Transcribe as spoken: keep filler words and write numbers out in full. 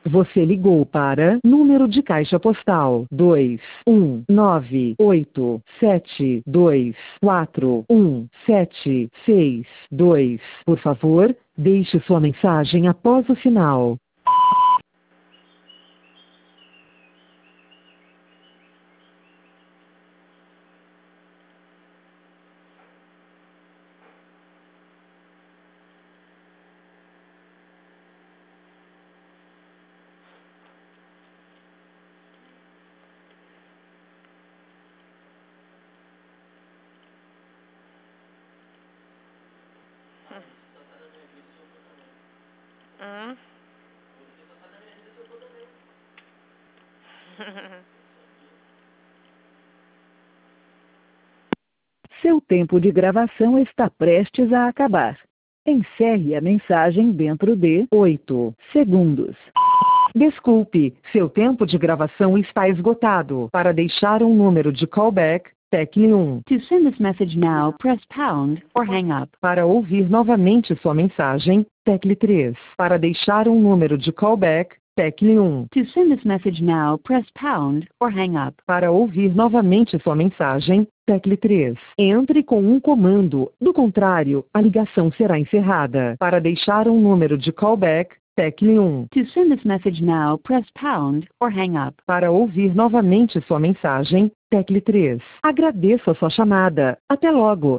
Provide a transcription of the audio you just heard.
Você ligou para número de caixa postal dois um nove oito sete dois quatro um sete seis dois. Por favor, deixe sua mensagem após o sinal. Hum. Seu tempo de gravação está prestes a acabar. Encerre a mensagem dentro de oito segundos. Desculpe, seu tempo de gravação está esgotado. Para deixar um número de callback, tecle um. To send this message now, press pound or hang up. Para ouvir novamente sua mensagem, tecle três. Para deixar um número de callback, tecle um. To send this message now, press pound or hang up. Para ouvir novamente sua mensagem, tecle três. Entre com um comando, do contrário, a ligação será encerrada. Para deixar um número de callback, tecle um. To send this message now, press pound or hang up. Para ouvir novamente sua mensagem, tecle três. Agradeço a sua chamada. Até logo.